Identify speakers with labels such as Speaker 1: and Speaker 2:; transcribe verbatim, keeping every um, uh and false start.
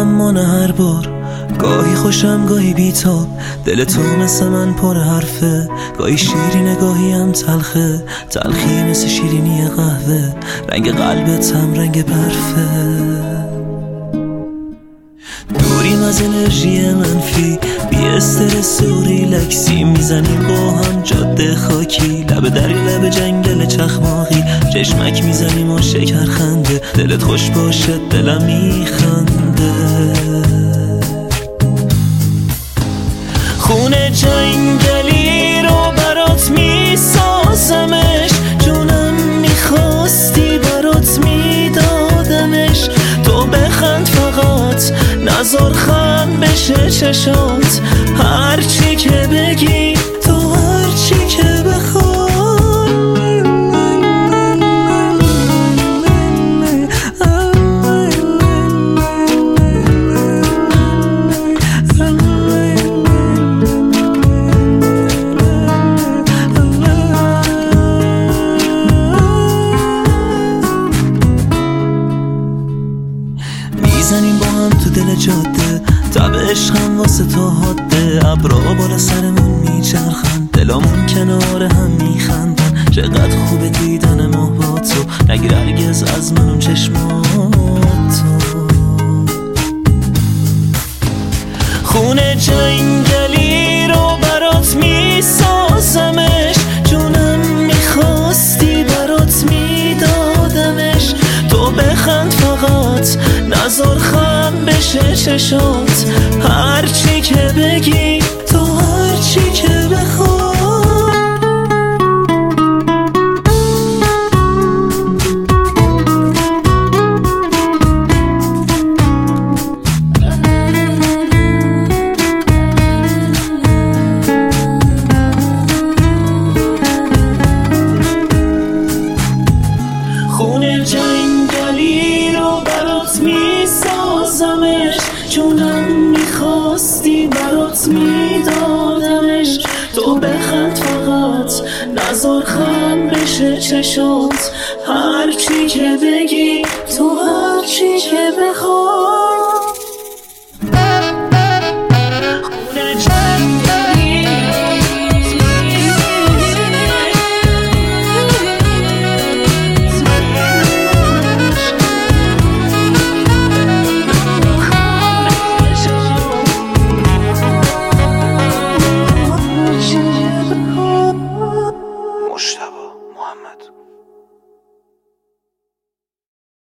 Speaker 1: اما نه هر بار. گاهی خوشم گاهی بیتاب، دل تو مثل من پر حرفه. گاهی شیرینه گاهی هم تلخه، تلخی مثل شیرینی قهوه. رنگ قلبت هم رنگ برفه. دوریم از انرژی منفی، بی استرس و ریلکسی. میزنیم با هم جاده خاکی، لب دری لب جنگل چخماقی. چشمک میزنیم و شکر خنده، دلت خوش باشه دلم میخنده. خونه جنگلی رو برات میسازمش، جونم میخواستی برات میدادمش. تو بخند فقط نزار خند بشه چشات، هرچی که بگی تو هرچی که بخوای. میزنیم با هم تو دل جاده، تب عشقم واسه تو حاده. ابرا بالا سرمون میچرخن، دلامون کنار هم میخندن. چقدر خوبه دیدن ماه با تو، نگیر هرگز از من اون چشماتو. خونه جنگلی رو برات میسازمش، جونم میخواستی برات میدادمش. تو بخند فقط نزار خم بشه چشات، هرچی که بگی تو هرچی که بخوای. خونه جنگلی رو برات میسازمش، جونم میخواستی برات میدادمش. تو بخند فقط نزار خم بشه چشات، هرچی که